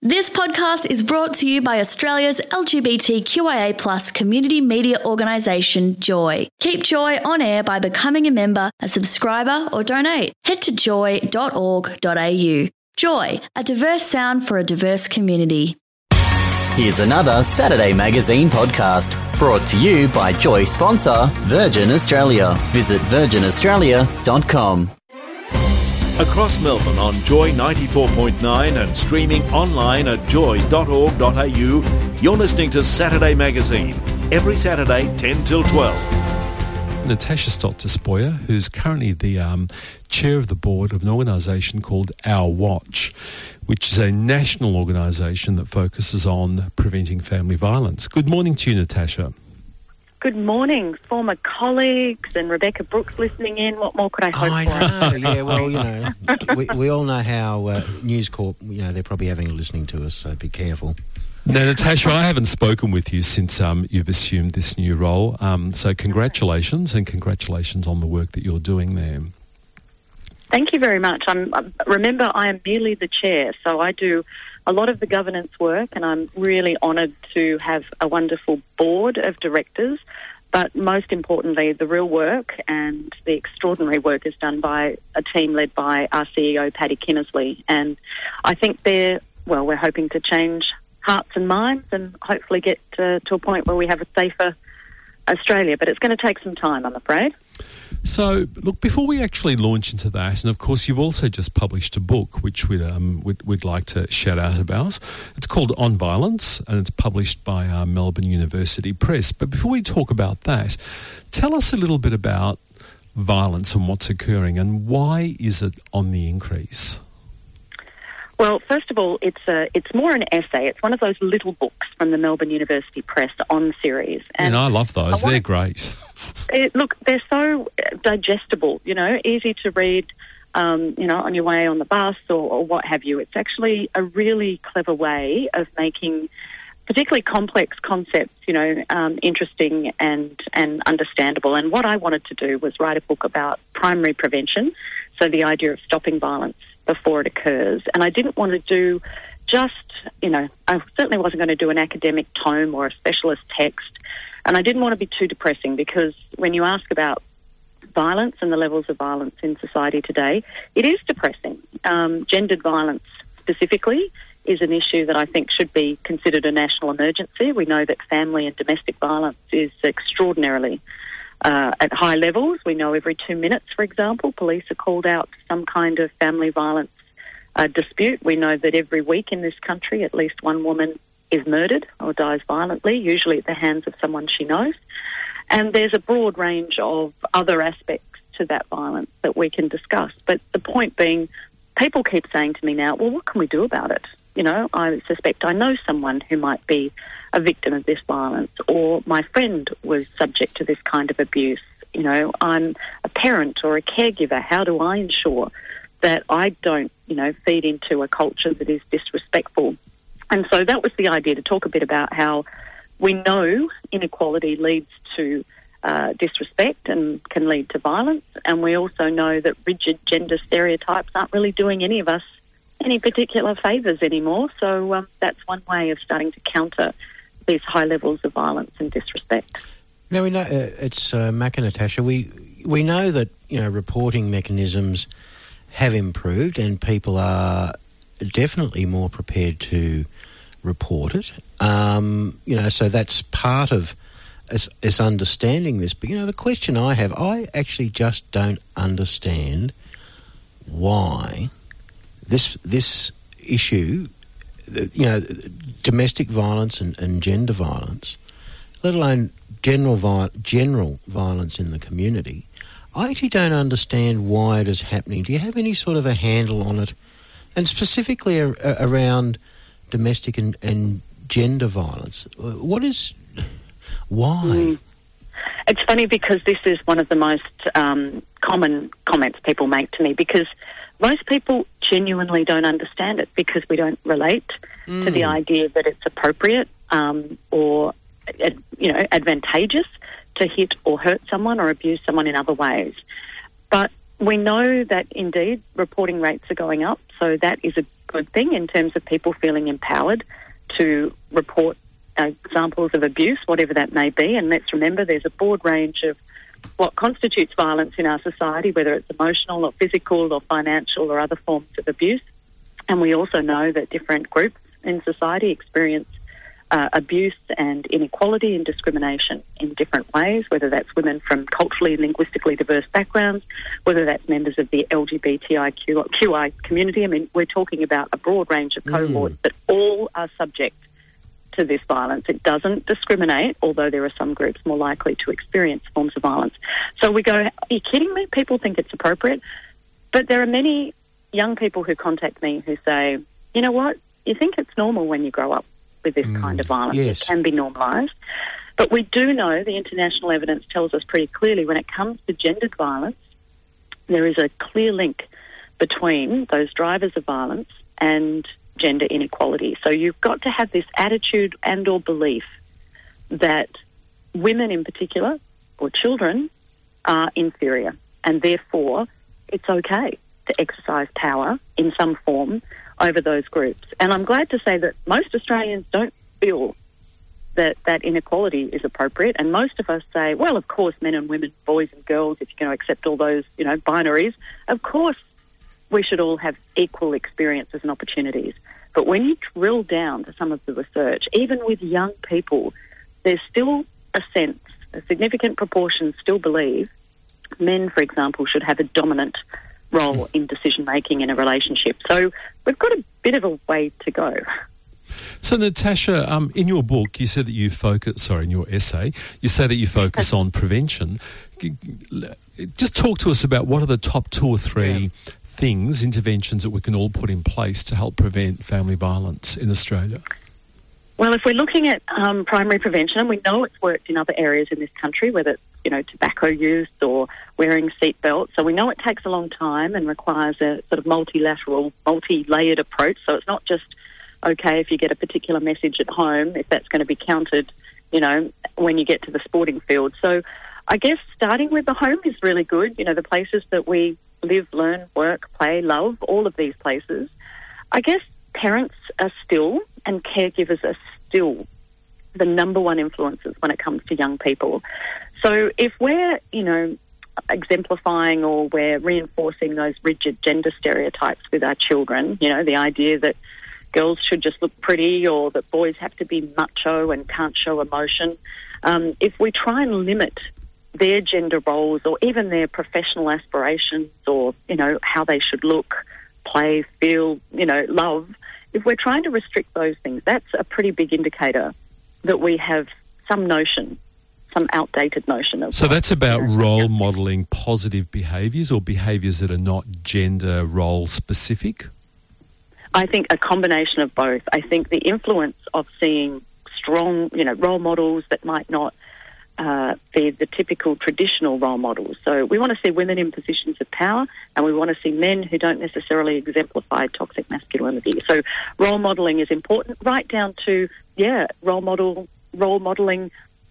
This podcast is brought to you by Australia's LGBTQIA+ community media organisation, Joy. Keep Joy on air by becoming a member, a subscriber or donate. Head to joy.org.au. Joy, a diverse sound for a diverse community. Here's another Saturday Magazine podcast brought to you by Joy sponsor Virgin Australia. Visit virginaustralia.com. Across Melbourne on Joy 94.9 and streaming online at joy.org.au, you're listening to Saturday Magazine, every Saturday 10 till 12. Natasha Stott-Despoja, who's currently the chair of the board of an organisation called Our Watch, which is a national organisation that focuses on preventing family violence. Good morning to you, Natasha. Good morning, former colleagues and Rebecca Brooks listening in. What more could I hope for? I know, yeah, well, you know, we all know how News Corp, you know, they're probably having a listening to us, so be careful. Now, Natasha, I haven't spoken with you since you've assumed this new role, so congratulations, and congratulations on the work that you're doing there. Thank you very much. Remember, I am merely the chair, so I do a lot of the governance work, and I'm really honoured to have a wonderful board of directors. But most importantly, the real work and the extraordinary work is done by a team led by our CEO, Paddy Kinnersley. And I think we're hoping to change hearts and minds and hopefully get to a point where we have a safer Australia. But it's going to take some time, I'm afraid. So, look, before we actually launch into that, and of course you've also just published a book which we'd like to shout out about. It's called On Violence, and it's published by Melbourne University Press. But before we talk about that, tell us a little bit about violence and what's occurring, and why is it on the increase? Well, first of all, it's more an essay. It's one of those little books from the Melbourne University Press on series. And I love those. They're great. Look, they're so digestible, you know, easy to read, on your way on the bus or what have you. It's actually a really clever way of making particularly complex concepts, interesting and understandable. And what I wanted to do was write a book about primary prevention, so the idea of stopping violence before it occurs. And I didn't want to do I certainly wasn't going to do an academic tome or a specialist text. And I didn't want to be too depressing, because when you ask about violence and the levels of violence in society today, it is depressing. Gendered violence specifically is an issue that I think should be considered a national emergency. We know that family and domestic violence is extraordinarily at high levels. We know every 2 minutes, for example, police are called out to some kind of family violence dispute. We know that every week in this country at least one woman is murdered or dies violently, usually at the hands of someone she knows. And there's a broad range of other aspects to that violence that we can discuss. But the point being, people keep saying to me now, well, what can we do about it? I suspect I know someone who might be a victim of this violence, or my friend was subject to this kind of abuse. I'm a parent or a caregiver. How do I ensure that I don't, feed into a culture that is disrespectful? And so that was the idea, to talk a bit about how we know inequality leads to disrespect and can lead to violence. And we also know that rigid gender stereotypes aren't really doing any of us any particular favours anymore. So that's one way of starting to counter these high levels of violence and disrespect. Now, we know it's Mac and Natasha. We know that reporting mechanisms have improved, and people are definitely more prepared to report it. So that's part of us understanding this. But the question I have, I actually just don't understand why this issue, domestic violence and gender violence, let alone general violence in the community, I actually don't understand why it is happening. Do you have any sort of a handle on it? And specifically around domestic and gender violence, why? It's funny, because this is one of the most common comments people make to me, because most people genuinely don't understand it, because we don't relate to the idea that it's appropriate or advantageous to hit or hurt someone or abuse someone in other ways. But we know that indeed reporting rates are going up, so that is a good thing in terms of people feeling empowered to report examples of abuse, whatever that may be. And let's remember there's a broad range of what constitutes violence in our society, whether it's emotional or physical or financial or other forms of abuse. And we also know that different groups in society experience abuse and inequality and discrimination in different ways, whether that's women from culturally and linguistically diverse backgrounds, whether that's members of the LGBTIQI community. I mean, we're talking about a broad range of cohorts that all are subject to this violence. It doesn't discriminate, although there are some groups more likely to experience forms of violence. So we go, are you kidding me? People think it's appropriate. But there are many young people who contact me who say, you know what, you think it's normal when you grow up with this kind of violence. Yes. It can be normalised. But we do know, the international evidence tells us pretty clearly, when it comes to gendered violence, there is a clear link between those drivers of violence and gender inequality. So you've got to have this attitude and or belief that women in particular, or children, are inferior, and therefore it's okay to exercise power in some form over those groups. And I'm glad to say that most Australians don't feel that that inequality is appropriate, and most of us say, well, of course, men and women, boys and girls, if you're going to accept all those, binaries, of course we should all have equal experiences and opportunities. But when you drill down to some of the research, even with young people, there's still a sense, a significant proportion still believe men, for example, should have a dominant role in decision-making in a relationship. So we've got a bit of a way to go. So, Natasha, in your book, you said that in your essay, you say that you focus on prevention. Just talk to us about what are the top 2 or 3 interventions that we can all put in place to help prevent family violence in Australia. Well, if we're looking at primary prevention, and we know it's worked in other areas in this country, whether it's, tobacco use or wearing seatbelts. So we know it takes a long time and requires a sort of multi-layered approach. So it's not just, okay, if you get a particular message at home, if that's going to be counted, when you get to the sporting field. So I guess starting with the home is really good. The places that we live, learn, work, play, love, all of these places. I guess parents are still, and caregivers are still, the number one influences when it comes to young people. So if we're, exemplifying or we're reinforcing those rigid gender stereotypes with our children, the idea that girls should just look pretty or that boys have to be macho and can't show emotion, if we try and limit their gender roles or even their professional aspirations or, how they should look, play, feel, love, if we're trying to restrict those things, that's a pretty big indicator that we have some outdated notion of. So that's about role modelling positive behaviours or behaviours that are not gender role specific? I think a combination of both. I think the influence of seeing strong, role models that might not be the typical traditional role models. So we want to see women in positions of power, and we want to see men who don't necessarily exemplify toxic masculinity. So role modelling is important, right down to, role modelling,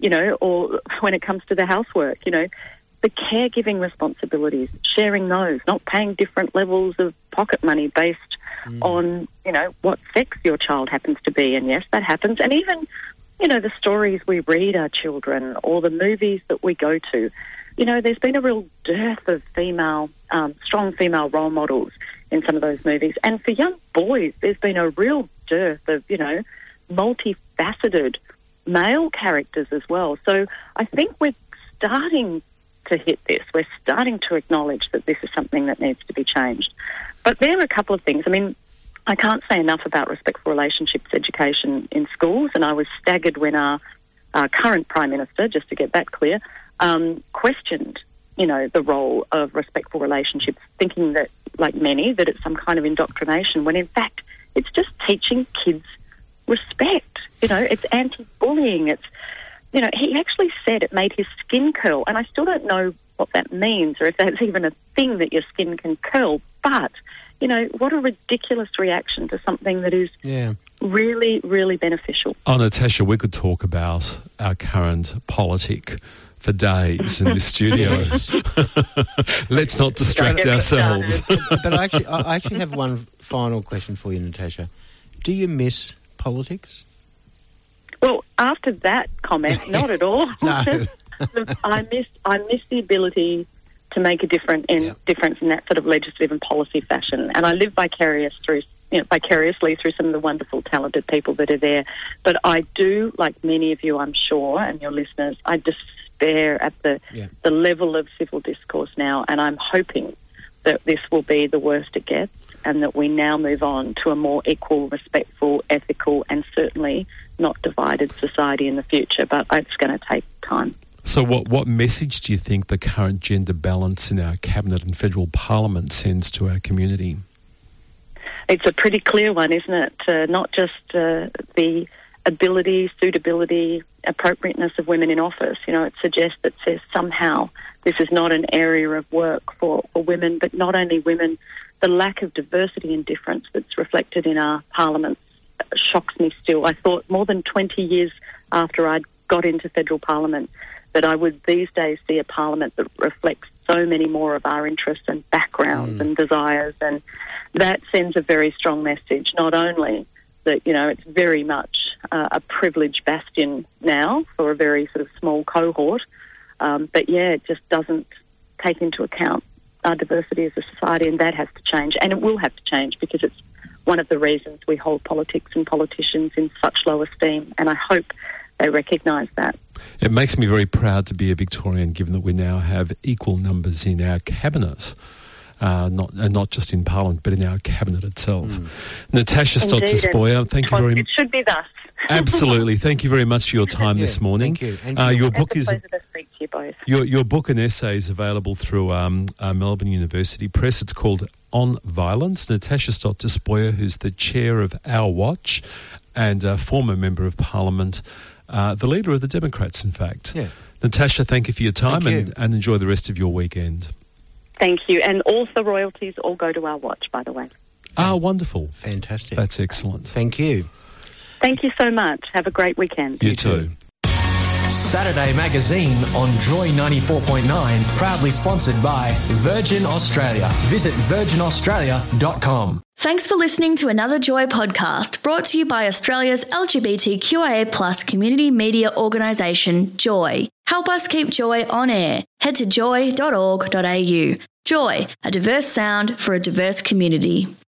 or when it comes to the housework, the caregiving responsibilities, sharing those, not paying different levels of pocket money based on, what sex your child happens to be. And yes, that happens. And even, the stories we read our children or the movies that we go to, there's been a real dearth of strong female role models in some of those movies. And for young boys, there's been a real dearth of, multifaceted male characters as well. So I think we're starting to hit this. We're starting to acknowledge that this is something that needs to be changed. But there are a couple of things. I mean, I can't say enough about respectful relationships education in schools, and I was staggered when our current Prime Minister, just to get that clear, questioned, the role of respectful relationships, thinking that, like many, that it's some kind of indoctrination, when in fact it's just teaching kids respect. It's anti-bullying. It's, he actually said it made his skin curl, and I still don't know what that means or if that's even a thing that your skin can curl. But, what a ridiculous reaction to something that is really, really beneficial. Oh, Natasha, we could talk about our current politic for days in this studio. Let's not distract ourselves. But I actually have one final question for you, Natasha. Do you miss politics? Well, after that comment, not at all. No. I miss the ability to make a difference in that sort of legislative and policy fashion, and I live vicariously through some of the wonderful, talented people that are there. But I do, like many of you, I'm sure, and your listeners, I despair at the level of civil discourse now, and I'm hoping that this will be the worst it gets, and that we now move on to a more equal, respectful, ethical, and certainly not divided society in the future. But it's going to take time. So what message do you think the current gender balance in our Cabinet and Federal Parliament sends to our community? It's a pretty clear one, isn't it? Not just the ability, suitability, appropriateness of women in office. It suggests that says somehow this is not an area of work for women, but not only women. The lack of diversity and difference that's reflected in our parliaments shocks me still. I thought more than 20 years after I'd got into federal parliament that I would these days see a parliament that reflects so many more of our interests and backgrounds and desires, and that sends a very strong message, not only that, it's very much a privileged bastion now for a very sort of small cohort, but it just doesn't take into account our diversity as a society, and that has to change, and it will have to change because it's one of the reasons we hold politics and politicians in such low esteem, and I hope they recognise that. It makes me very proud to be a Victorian, given that we now have equal numbers in our cabinet, not just in Parliament, but in our cabinet itself. Natasha Stott-Despoja, thank you very much. It should be thus. Absolutely. Thank you very much for your time this morning. Thank you. Your book is a pleasure to speak to you both. Your book and essay is available through Melbourne University Press. It's called On Violence. Natasha Stott-Despoja, who's the chair of Our Watch and a former member of Parliament, the leader of the Democrats, in fact. Yeah. Natasha, thank you for your time and enjoy the rest of your weekend. Thank you. And all the royalties all go to Our Watch, by the way. Ah, wonderful. Fantastic. That's excellent. Thank you. Thank you so much. Have a great weekend. You too. Saturday Magazine on Joy 94.9, proudly sponsored by Virgin Australia. Visit virginaustralia.com. Thanks for listening to another Joy podcast brought to you by Australia's LGBTQIA+ community media organisation, Joy. Help us keep Joy on air. Head to joy.org.au. Joy, a diverse sound for a diverse community.